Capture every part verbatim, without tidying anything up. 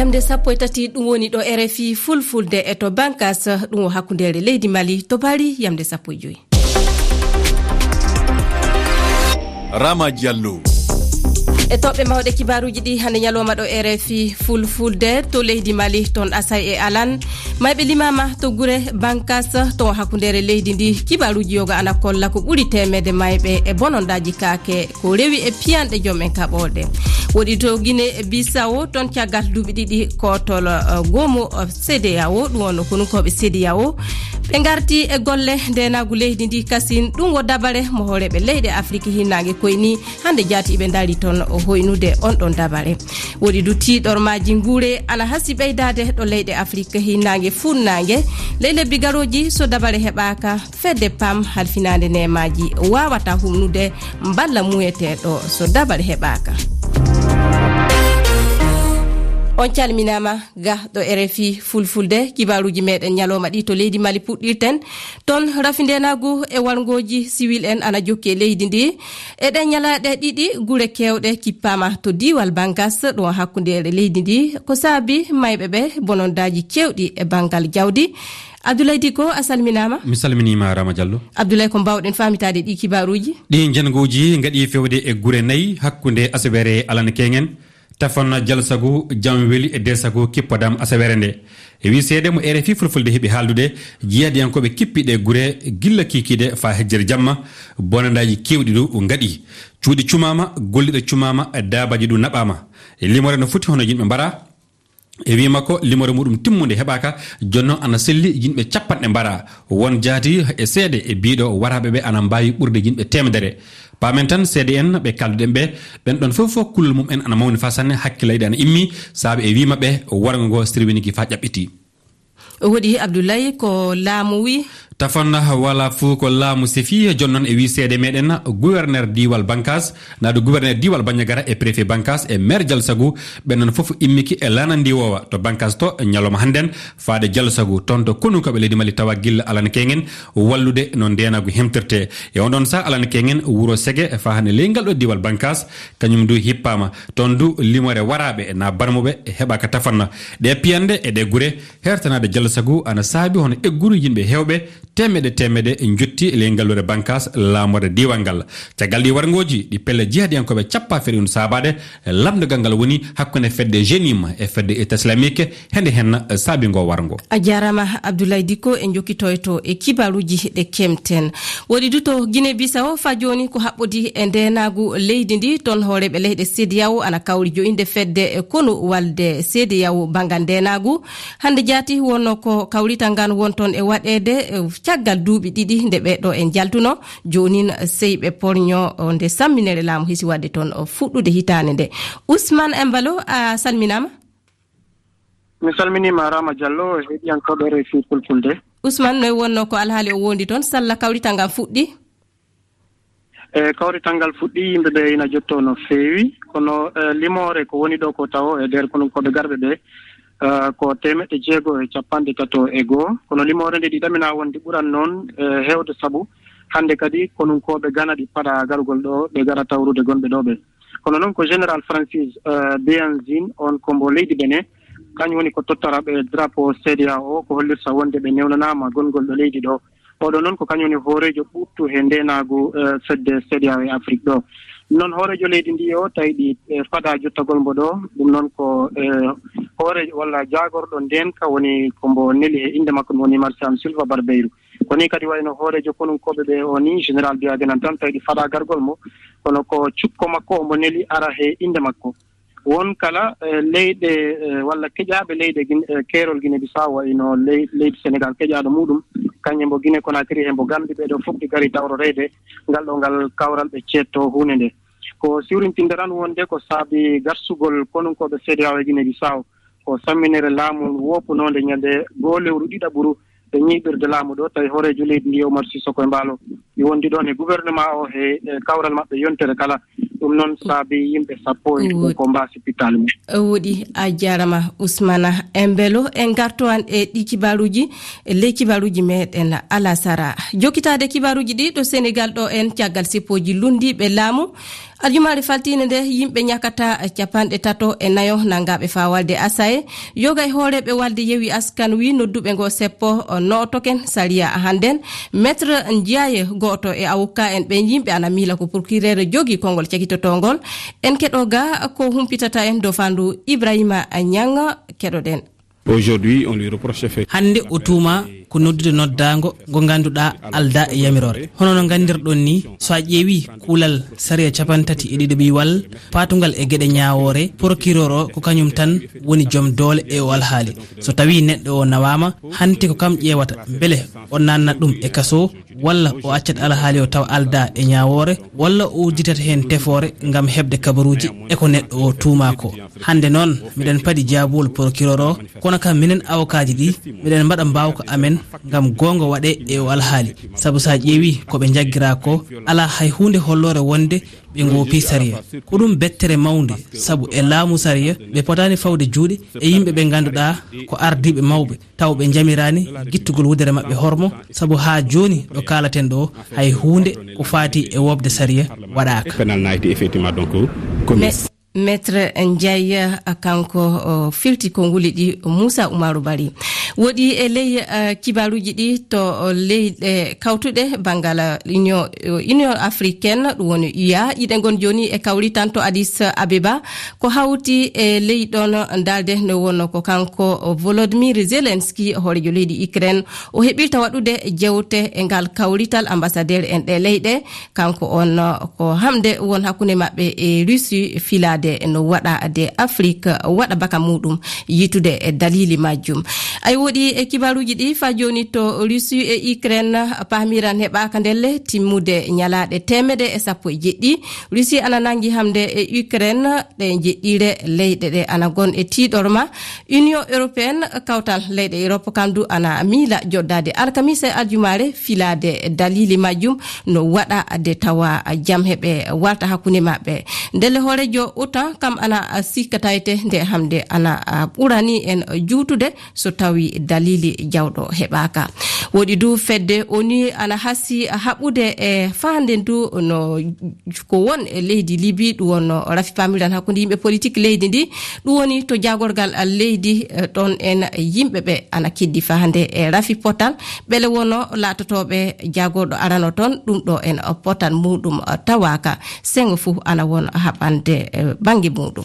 jamde sappo e tati ɗum woni ɗo R F I fulfulde e to bankas ɗum hakkundere leydi Mali to bari yamde sappo e joyi. Rama Diallo e toɓɓe mawɗe kibaruji ɗi hande ñalowma ɗo R F I fulfulde to leydi Mali ton Asay e Alan mayɓe limama to gure bankas to hakkundere leydi ndi kibaruji yoga ana kolla ko ɓuri temede mayɓe e bonondaji kake ko rewi e piyanɗe joom en kaɓoɗe woɗi to Guinée Bissau ton caggal duuɓi ɗiɗi kotol gomo C D A O ɗum wonno ko nunkoɓe C D A O ɓe garti e golle ndenagu leydi ndi kasin ɗum wo dabare mo horeɓe leyɗe Afrique hinnague koyni hande jaati ɓe daari ton hoynude on ɗon dabare woɗi du tiɗormaji guure ana hasi ɓeydade ɗo leyɗe Afrique hinnague funnague ley lebbi garoji so dabare heɓaka fedde pam halfinade nemaji wawata humnude balla muyeteɗo so dabare heɓaka. On calminama ga ɗo R F I fulfulde kibaruji meɗen ñalowma ɗi to leydi Mali puɗɗirten ton rafindenagu e wargoji civil en ana jokki e leydi ndi e ɗen ñalaɗe ɗiɗi gure kewɗe kippama to diwal bankas ɗo hakkundere leydi ndi ko saabi mayɓeɓe bonondaji kewɗi e bangal jawdi. Abdoulaye Diko a salminama. Mi salminima Rama Diallo. Abdoulaye ko mbawɗen famitade ɗi kibaruji ɗi jangoji gaɗi fewde e gure nayyi hakkunde asabere alana kengen tafon jalsagu jamweli e desagu kippodam asawere nde e wi seede mo R F I fulfulde heɓi haaldude jiyadiyankoɓe kippiɗe gure gilla kikide fa hejjere jamma bonandaji kewɗi ɗo gaɗi cuuɗi cumama golliɗo cumama dabaji ɗum naɓama e limore no foti hono yimɓe mbara e wi makko limore muɗum timmude heɓaka jonnon ana selli yimɓe capanɗe mbara won jaati e seede e biɗo waraɓeɓe ana mbawi ɓurde yimɓe temedere pamen tan seede en ɓe kalduɗen ɓe ɓen ɗon fof fof kullol mum en ana mawni fa sanne hakkilayɗe ana immi saabi e wimaɓe wargo ngo sirwiniki fa ƴaɓɓiti. woɗi Abdoulaye ko laamu wi tafon wala fuu ko laamu sefi jonnon e wi seede meɗen gouverneur diwal bankas naɗo gouverneur diwal Bandiagara e préfet bankas e maire Dialsagu ɓennon fof immiki e lanandi wowa to bankas to ñalawma hannden faade Dialsagu toon to konunkoɓe leydi Mali tawa gilla alana kengen wallude no ndenagu hemtirte e onon sa alana kengen wuro sege fa hande leygal ɗo diwal bankas kañum du hippama toon du limore waraɓe na barmuɓe heɓaka tafanna ɗe piyande e ɗe gure hertanade Dialsagu ana saabi hono egguru yimɓe hewɓe temede temede jotti le ngallore bankas lamore diwal ngal caggal ɗi wargoji ɗi pelle jihadiyankoɓe cappa feri un sabade lamdogal ngal woni hakkunde fedde jenim e fedde état islamique hende hen saabi ngo wargo. A jarama Abdoulaye Diko en jokkitoyto e kibaruji ɗe kemten woɗi du to Guinée Bissau fa joni ko haɓɓodi e ndenagu leydi ndi ton horeɓe leyɗe C D A O ana kawri joinde fedde kono walde C D A O bangal ndenagu hande jaati wonno ko kawrital ngal wonton e waɗede caggal duuɓi ɗiɗi nde ɓeɗo en jaltuno jonin seyɓe porño nde samminere laamu hisi wadde toon fuɗɗude hitande nde. Ousmane Embalo a salminama. Mi salminima Rama Diallo e heɗiyankoɓe R F I fulfulde. Ousmane noy wonno ko alhaali o wondi toon salla kawrital ngal fuɗɗi? e kawrital ngal fuɗɗi yimɓeɓe ina jotto no feewi kono limore ko woni ɗo ko taw e nder konunkoɓe garɓe ɓe Uh, ko temeɗɗe jeego e capanɗe tato e goo kono limore nde ɗi ɗamina wonde ɓuran noon uh, hewde saabu hande kadi konunkoɓe gana ɗi paɗa gargol ɗo ɓe gara tawrude gonɓe ɗo ɓe kono noon ko général Francis uh, Béhanzine on kombo leydi Bénin kañum woni ko tottaraɓe drapeau C D A O ko hollirta wonde ɓe newnanama gongol ɗo leydi ɗo oɗo noon ko kañum woni hoorejo ɓurtu he ndenagu uh, fedde C D A O e Afrique ɗo noon hoorejo leydi ndi o tawi ɗi e faɗa jottagol mbo ɗo ɗum noon ko e hoorejo walla jagorɗo ndenka woni kombo neli e inde makko ɗum woni Marcial Silva Barbeyru koni kadi wayno hoorejo konunkoɓe ɓe o ni général biyadenan tan tawi ɗi faɗa gargol mo kono ko cukko makko ombo neli ara he inde makko won kala leyɗe walla keƴaɓe leyɗe keerol Guinée Bissau wayno leydi Sénégal keƴaɗo muɗum kañƴe mbo Guinée Conakry e mbo Gambie ɓeɗo fof ɗi gari dawrorede ngal ɗo ngal kawral ɓe ceetto hunde nde ko siwrintinderan wonde ko saabi garsugol konunkoɓe C D A O e Guinée Bissau ko samminere laamu wopunode ñande goo lewru ɗiɗaɓuru e ñiɓirde laamu ɗo tawi horejo leydi ndi Oumar Sissoko Embalo i wondi ɗon e gouvernement o he kawral maɓɓe yontere kala ɗum noon saabi yimɓe sappo e ko mbasi pitali mum woɗi a jarama Ousmane Embalo en garto an e ɗi kibaruji ley kibaruji meɗen alasara jokkitade kibaruji ɗi ɗo Sénégal ɗo en caggal sippoji lundiɓe laamu Aljumari faltine nde yimɓe ñakata capanɗe tato e nayo nangaɓe fa walde asaye yoga e hooreɓe walde yewi askan wi nodduɓe ngo seppo nootoken sariya handen maître Ndiaye goto e awuka en ɓe yimɓe ana miila ko procureur jogi kongol cakitotongol en keɗo ga ko humpitata en do fandu Ibrahima Nyanga keɗoɗen. Aujourd'hui on lui reproche fait hande o tuma ko noddude noddago go ganduɗa alda e yamirore hono no gandirɗon ni so a ƴeewi kuulal sariya capantati e ɗiɗi ɓiwal patugal e gueɗe ñawore procureur o ko kañum tan woni joom doole e o alhaali so tawi neɗɗo o nawama hanti ko kam ƴewata beele o nanna ɗum e kaso walla o accat alhaali o taw alda e ñawore walla o uditata hen tefore gam hebde kabaruji e ko neɗɗo o tuma ko hande noon miɗen paadi jaabol procureur o kono kam minen avocaji ɗi miɗen mbaɗa mbawko amen gam gonga waɗe e o alhaali saabu sa ƴeewi koɓe jaggira ko ala hay hunde hollore wonde ɓe gopi sariya ko ɗum bettere mawde saabu e laamu sariya ɓe potani fawde juuɗe e yimɓe ɓe ganduɗa ko ardiɓe mawɓe taw ɓe jamirani guittugol wudere mabɓe hormo saabu ha joni ɗo kalaten ɗo hay hunde ko fati e wobde sariya waɗaka. Maître Ndiaye kanko filti ko nguli ɗi Moussa Oumarou Bari wodi e ley uh, kibaruji ɗi to leyɗe kawtuɗe bangal union uh, union africaine ɗum woni U A yiɗe gon joni e kawri tanto Addis Abeba ko hawti e leyɗon dalde no wonno ko kanko Volodymyr Zelensky horejo leydi Ukraine o heɓirta waɗude jewte e ngal kawrital ambassadeur en ɗe leyɗe kanko on ko hamde won hakkunde maɓɓe e Russie filade no waɗa de Afrique waɗa baka muɗum yitude e dalili majjum ay wodi e kibaruji ɗi fa joni to Russie e Ukraine pamiran heɓaka ndelle timmude nyalaɗe temede e sappo e jeɗɗi Russie ana nangi hamde e Ukraine ɗe jeɗɗire leyɗe ɗe ana gon e tiɗorma Union Européenne kawtal leyɗe Europe kandu ana miila joddade alkamise aljumare filade dalili majjum no waɗa de tawa jam heɓe warta hakkunde maɓɓe ndelle horejo utan kam ana sikkatayte nde hamde ana ɓurani en juutude so tawi dalili jawɗo heɓaka wodi du fedde oni ana hasi haɓude e fande du no ko won e leydi Libi ɗum wonno rafi pamiran hakkunde yimɓe politique leydi ndi ɗum woni to jagorgal leydi ɗon en yimɓeɓe ana kiddi fande e rafi potal ɓele wono latotoɓe jagorɗo arano ton ɗum ɗo en potal muɗum tawaka sengo fu ana won haɓande bangi muɗum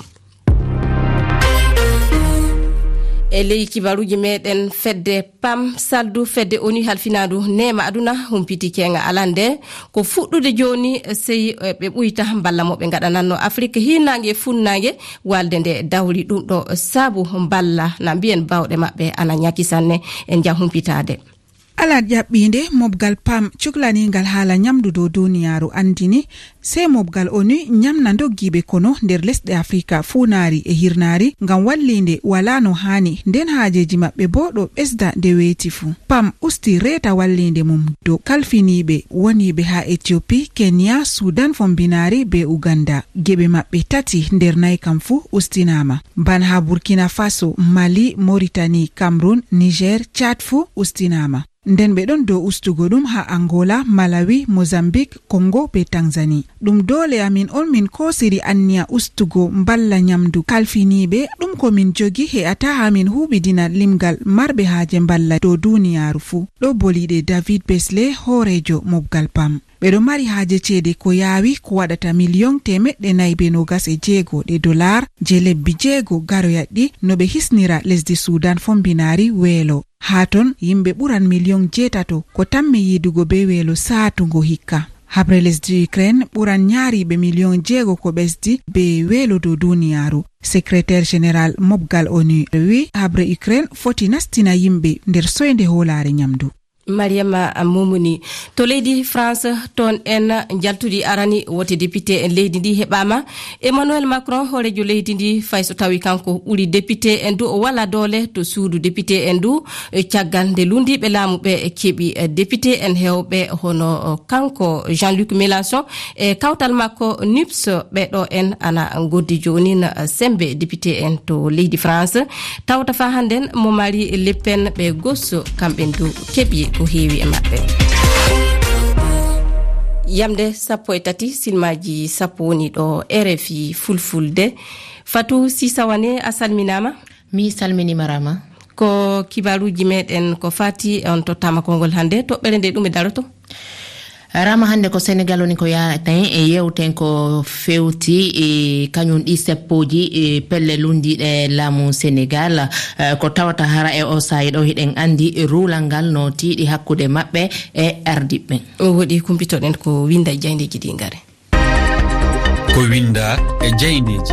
e ley kibaruji meɗen fedde pam saldu fedde oni halfinadu nema aduna humpiti kenga alande ko fuɗɗude joni sey ɓe ɓuyta balla mo ɓe gaɗananno Afrique hinangue funnangue walde nde dawli ɗum ɗo saabu balla na mbiyen bawɗe maɓɓe ana ñakisanne en jaa humpitade ala jaɓɓinde mobgal pam cuklanigal haala nyamdu dow duniyaru andini sei mobgal onu nyamna doggiɓe kono nder lesɗe Afrika funari e hirnari ngam wallinde wala no hani nden haajeji maɓɓe bo ɗo ɓesda nde weeti fu pam usti reta wallinde mum dow kalfiniɓe woniɓe ha Ethiopie, Kenya, Sudan fombinari be Uganda geɓe maɓɓe tati nder nayi kam fu ustinama ban ha Burkina Faso, Mali, Mauritanie, Cameroon, Niger, Chad fu ustinama nden ɓe ɗon dow ustugo ɗum ha Angola, Malawi, Mozambique, Congo be Tanzanie ɗum dole amin on min kosiri anniya ustugo mballa nyamdu kalfiniɓe ɗum ko min jogi he ata ha min huɓidina limgal marɓe haaje mballa dow duniyaru fu ɗo boliɗe David Beasley horejo mobgal pam ɓeɗo mari haaje ceede ko yaawi ko waɗata million temeɗɗe nayi be nogas e jeego ɗe dollar je lebbi jeego garoyaɗɗi no ɓe hisnira lesdi Sudan fombinari weelo haa ton yimɓe ɓuran million jeetato ko tammi yiidugo be weelo saatugo hikka habre lesdi Ukraine ɓuran ñaariɓe million jeego ko ɓesdi be weelo dow duniyaru secrétaire général mobgal onu wi habre Ukraine foti nastina yimɓe nder soyde hoolare nyamdu Mariama Mumuni to leydi France ton en jaltudi arani wote député en leydi ndi heɓama Emmanuel Macron horejo leydi ndi fayso tawi kanko ɓuri député en du o wala dole to suudu député en du caggal nde lundiɓe laamuɓe keɓi député en hewɓe hono kanko Jean-Luc Mélenchon e kawtal makko N U P S ɓeɗo en ana goddi jonin sembe député en to leydi France tawta fa handen mo mari Le Pen ɓe gosso kamɓe du keɓi ko heewi e maɓɓe yamde sappo e tati silmaji sappo woni ɗo R F I fulfulde. Fatou Sisawane a salminama. Mi salminima Rama. Ko kibaruji meɗen ko fati on tottama kongol hande toɓɓere nde ɗum e daroto. Rama hande ko Sénégal woni ko yaten e yewten ko fewti e kañum ɗi seppoji e pelle lundiɗe laamu Sénégal ko tawata hara e o sayi ɗo hiɗen andi rulal ngal no tiiɗi hakkude maɓɓe e ardiɓɓe. Woɗi kumpitoɗen ko winda e jaydeji ɗi ngare. Ko winda e jaydeji.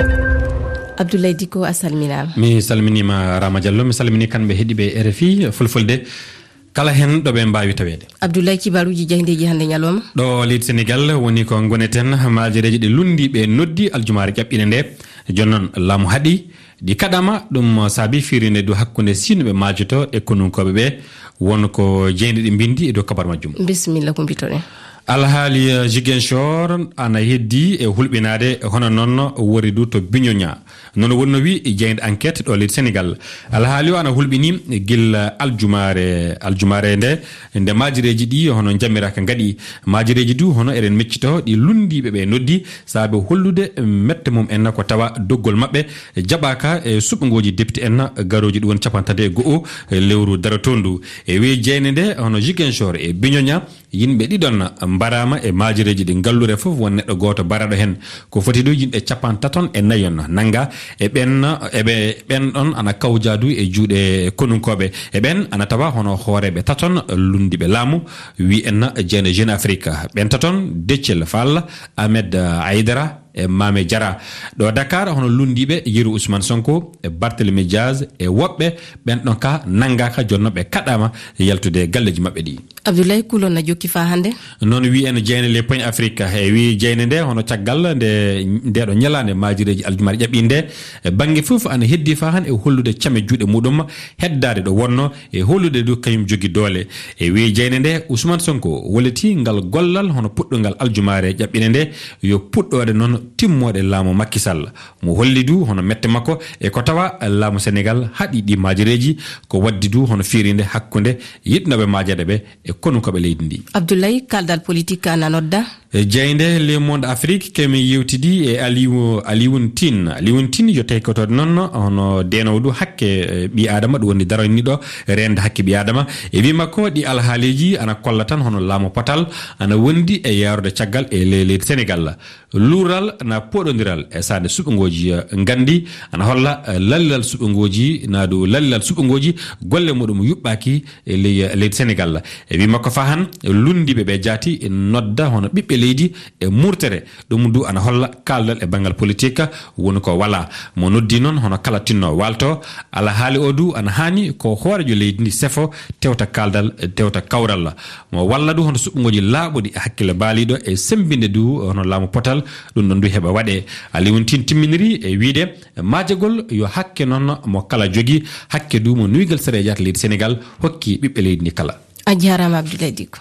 Abdoulaye Diko a salminama. Mi salminima Rama Diallo, mi salmini kamɓe heeɗiɓe R F I fulfulde kala hen ɗo ɓe mbawi tawede. Abdoulaye kibaruji jaydeji hande ñalawma ɗo leydi Sénégal woni ko goneten majereji ɗi lundiɓe noddi aljumare ƴaɓɓine nde jonnon laamu haaɗi ɗi kaɗama ɗum saabi firinde dow hakkude sinoɓe majoto e konunkoɓe ɓe won ko jeyde ɗi bindi e dow kabar majjum. Bisimilla ko mbitoɗen. alhaali Ziguinchor ana heddi e hulɓinade hono noon wori du to Bignona noon wonno wi jeyde enquête ɗo leydi Sénégal alhaali o ana hulɓini gilla aljumare aljumare nde nde majireji ɗi hono jamiraka gaɗi majireji du hono eɗen meccito ɗi lundiɓe ɓe noddi saabi hollude mette mum en ko tawa doggol mabɓe jaɓaka e suɓogoji député en garoji ɗi won capantati e go'o lewru daratondu e wi jeyde nde hono Ziguinchor e Bignona yimɓe ɗiɗon mbarama e majireji ɗi gallure fof won neɗɗo goto baraɗo hen ko foti ɗo yimɓe capan taton e nayon nanga e ɓen eɓe ɓen ɗon ana kawjadu e juuɗe konunkoɓe e ɓen ana tawa hono hooreɓe taton lundiɓe laamu wi en jeene Jeune Afrique ɓen taton Déthiel Fall Ahmed Aïdara e Mame Diarra ɗo Dakar hono lundiɓe Yeru Ousmane Sonko e Barthélémy Diaz e woɓɓe ɓen ɗon ka nangaka jonno ɓe kaɗama yaltude galleji mabɓe ɗi. Abdoulaye Kulon na jokki fa hande non wi en jeyne les poignes Afrique e wi jeyne nde hono caggal nde ndeɗo ñalande majireji aljumari ƴaɓinde e banggue fof ana heddi fa han e hollude camme juuɗe muɗum heddade ɗo wonno e hollude du kañum jogui doole e wi jeyne nde Ousmane Sonko woliti ngal gollal hono puɗɗogal aljumare ƴaɓɓinde nde yo puɗɗode noon timmode laamu Macky Sall mo holli du hono mette makko e ko tawa laamu Sénégal haɗi ɗi majireji ko waddi du hono firinde hakkude yiɗnoɓe majade ɓe e kono ko ɓe leydi ndi. Abdoulaye kaldal politique ana nodda e jeyde le monde Afrique kemi yewtidi e Aliou Alioune Tine Alioune Tine yo tawi koto noon hono denowo du hakke ɓi adama ɗum woni daraniɗo rende hakke ɓi adama e wi makko ɗi alhaaliji ana kolla tan hono laamu potal ana wondi e yarude caggal e leydi Sénégal luural na poɗodiral e sade suɓogoji gandi ana holla lallal suɓogoji na dow lallal suɓogoji golle muɗum yuɓɓaki e leydi Sénégal e wi makko fa han lundiɓe ɓe jaati e nodda hono ɓiɓɓe leydi e murtere ɗum du ana holla kaldal e bangal politique woni ko wala mo noddi noon hono kala tinno walto ala haali o du ana hani ko hoorejo leydi ndi sefo tewta kaldal tewta kawral mo walla du hono suɓogoji laaɓuɗi hakkille baaliɗo e sembinde du hono laamu potal ɗum ɗon du heɓa waɗe Alioune Tine timminiri e wiide majegol yo hakke noon mo kala jogui hakke du mo nuygal sere jata leydi Sénégal hokki ɓiɓɓe leydi ndi kala. A jarama Abdoulaye Diko.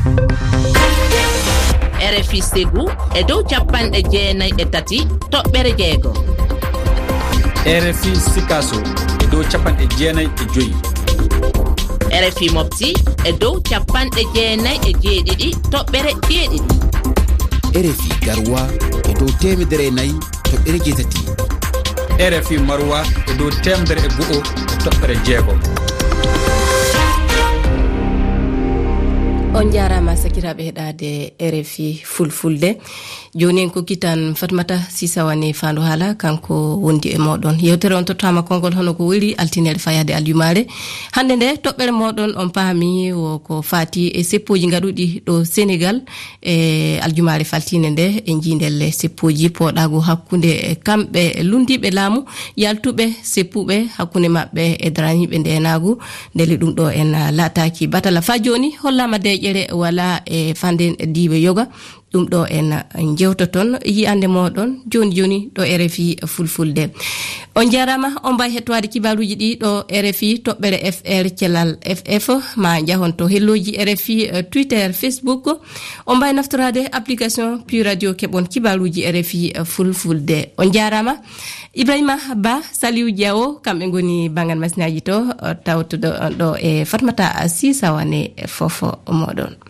R F I Ségou e dow capanɗe jeenayi e tati toɓɓere jeego. R F I Sikasso e dow capanɗe jeenayi e joyi. R F I Mopti e dow capanɗe jeenayi e jeeɗiɗi toɓɓere jeeɗiɗi. R F I Garwa e dow temedere nayyi toɓɓere jeetati. R F I Marwa e dow temedere e go'o toɓɓere jeegom. On jarama sakiraɓe heɗade R F I fulfulde joni en kokkitan Fatmata Sisawane fandu haala kanko wondi e moɗon yewtere on tottama kongol hono ko wori altinere fayade aljumare hande nde toɓɓere moɗon on paami ko fati e seppoji gaɗuɗi ɗo Sénégal e aljumare faltine nde e jindel seppoji poɗago hakkude kamɓe lundiɓe laamu yaltuɓe seppuɓe hakkude mabɓe e daraniɓe ndenagu ndeli ɗum ɗo en lataki batala fa joni hollama de ƴere wala e fanden diwe yoga ɗum ɗo en jewtoton yiyande moɗon joni joni ɗo R F I fulfulde on jarama on mbay hettowade kibaruji ɗi ɗo R F I toɓɓere F R cellal F F ma jahon to helloji R F I Twitter Facebook on mbay naftorade application Pi Radio keɓon kibaruji R F I fulfulde on jarama Ibrahima Ba Saliou Diawo kamɓe goni bangal masinaji to tawtuɗo ɗo e Fatmata Sisawane fofo moɗon.